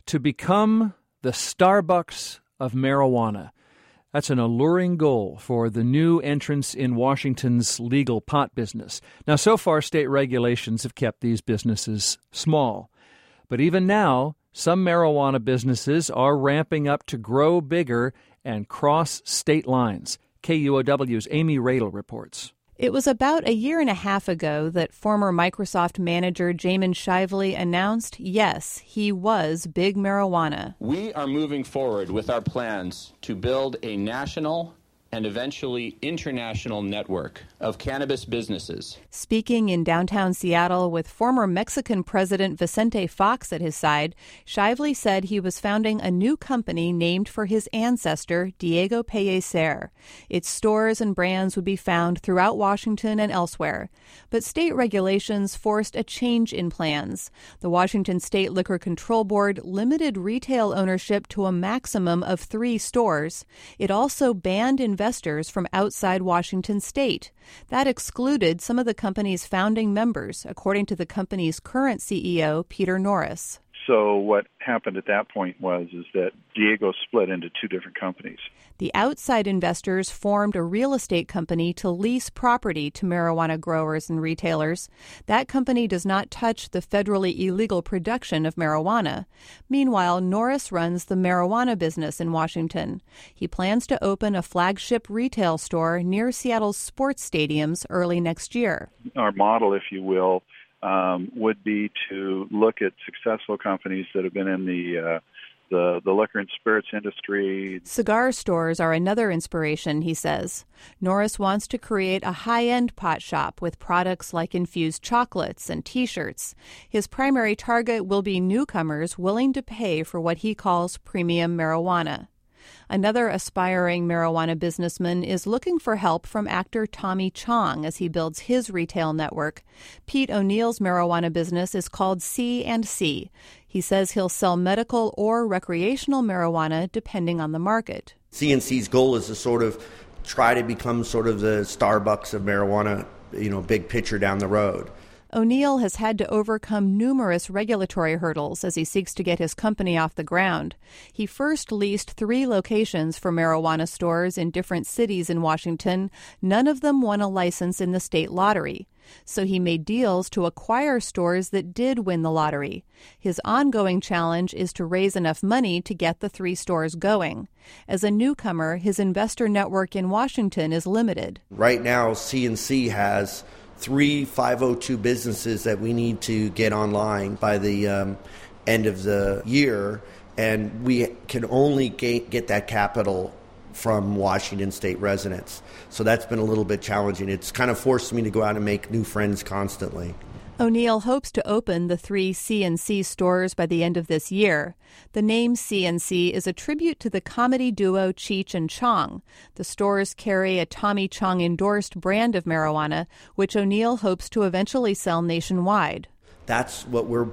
to become the Starbucks of marijuana. That's an alluring goal for the new entrants in Washington's legal pot business. Now, so far, state regulations have kept these businesses small. But even now, some marijuana businesses are ramping up to grow bigger and cross state lines. KUOW's Amy Radel reports. It was about a year and a half ago that former Microsoft manager Jamin Shively announced, yes, he was big marijuana. We are moving forward with our plans to build a national and eventually international network of cannabis businesses. Speaking in downtown Seattle with former Mexican President Vicente Fox at his side, Shively said he was founding a new company named for his ancestor, Diego Pellicer. Its stores and brands would be found throughout Washington and elsewhere. But state regulations forced a change in plans. The Washington State Liquor Control Board limited retail ownership to a maximum of 3 stores. It also banned investors from outside Washington state. That excluded some of the company's founding members, according to the company's current CEO, Peter Norris. So what happened at that point was that Diego split into 2 different companies. The outside investors formed a real estate company to lease property to marijuana growers and retailers. That company does not touch the federally illegal production of marijuana. Meanwhile, Norris runs the marijuana business in Washington. He plans to open a flagship retail store near Seattle's sports stadiums early next year. Our model, if you will, would be to look at successful companies that have been in the liquor and spirits industry. Cigar stores are another inspiration, he says. Norris wants to create a high-end pot shop with products like infused chocolates and T-shirts. His primary target will be newcomers willing to pay for what he calls premium marijuana. Another aspiring marijuana businessman is looking for help from actor Tommy Chong as he builds his retail network. Pete O'Neill's marijuana business is called C&C. He says he'll sell medical or recreational marijuana depending on the market. C&C's goal is to sort of try to become sort of the Starbucks of marijuana, big picture down the road. O'Neill has had to overcome numerous regulatory hurdles as he seeks to get his company off the ground. He first leased 3 locations for marijuana stores in different cities in Washington. None of them won a license in the state lottery. So he made deals to acquire stores that did win the lottery. His ongoing challenge is to raise enough money to get the 3 stores going. As a newcomer, his investor network in Washington is limited. Right now, C&C has 3 502 businesses that we need to get online by the end of the year, and we can only get that capital from Washington State residents. So that's been a little bit challenging. It's kind of forced me to go out and make new friends constantly. O'Neill hopes to open the 3 C&C stores by the end of this year. The name C&C is a tribute to the comedy duo Cheech and Chong. The stores carry a Tommy Chong-endorsed brand of marijuana, which O'Neill hopes to eventually sell nationwide. That's what we're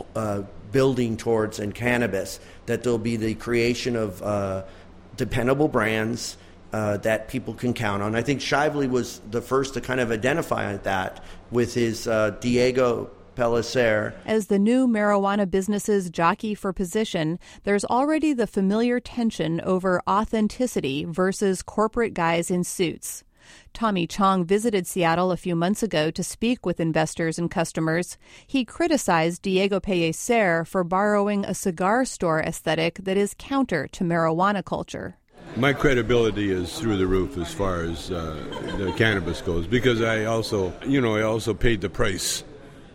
building towards in cannabis, that there'll be the creation of dependable brands that people can count on. I think Shively was the first to kind of identify that with his Diego Pellicer. As the new marijuana businesses jockey for position, there's already the familiar tension over authenticity versus corporate guys in suits. Tommy Chong visited Seattle a few months ago to speak with investors and customers. He criticized Diego Pellicer for borrowing a cigar store aesthetic that is counter to marijuana culture. My credibility is through the roof as far as the cannabis goes, because I also paid the price.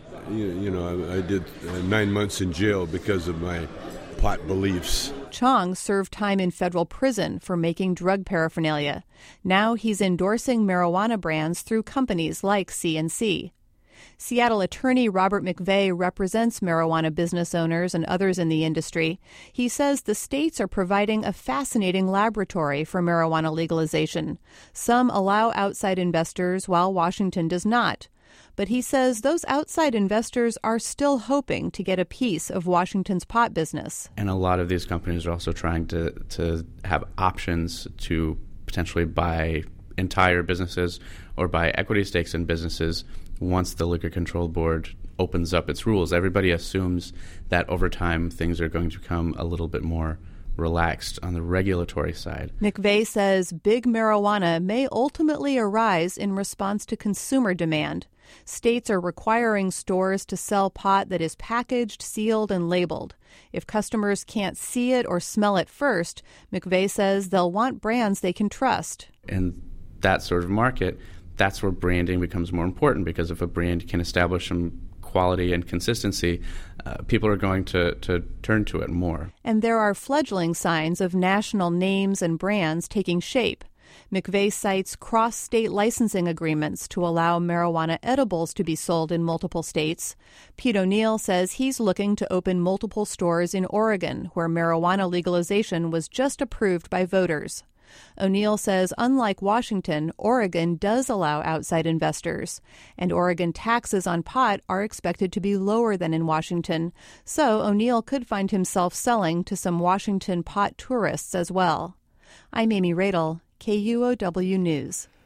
I did 9 months in jail because of my pot beliefs. Chong served time in federal prison for making drug paraphernalia. Now he's endorsing marijuana brands through companies like C&C. Seattle attorney Robert McVeigh represents marijuana business owners and others in the industry. He says the states are providing a fascinating laboratory for marijuana legalization. Some allow outside investors, while Washington does not. But he says those outside investors are still hoping to get a piece of Washington's pot business. And a lot of these companies are also trying to have options to potentially buy entire businesses or buy equity stakes in businesses once the Liquor Control Board opens up its rules. Everybody assumes that over time things are going to become a little bit more relaxed on the regulatory side. McVeigh says big marijuana may ultimately arise in response to consumer demand. States are requiring stores to sell pot that is packaged, sealed, and labeled. If customers can't see it or smell it first, McVeigh says they'll want brands they can trust. In that sort of market, that's where branding becomes more important, because if a brand can establish some quality and consistency, people are going to turn to it more. And there are fledgling signs of national names and brands taking shape. McVeigh cites cross-state licensing agreements to allow marijuana edibles to be sold in multiple states. Pete O'Neill says he's looking to open multiple stores in Oregon, where marijuana legalization was just approved by voters. O'Neill says unlike Washington, Oregon does allow outside investors, and Oregon taxes on pot are expected to be lower than in Washington, so O'Neill could find himself selling to some Washington pot tourists as well. I'm Amy Radel, KUOW News.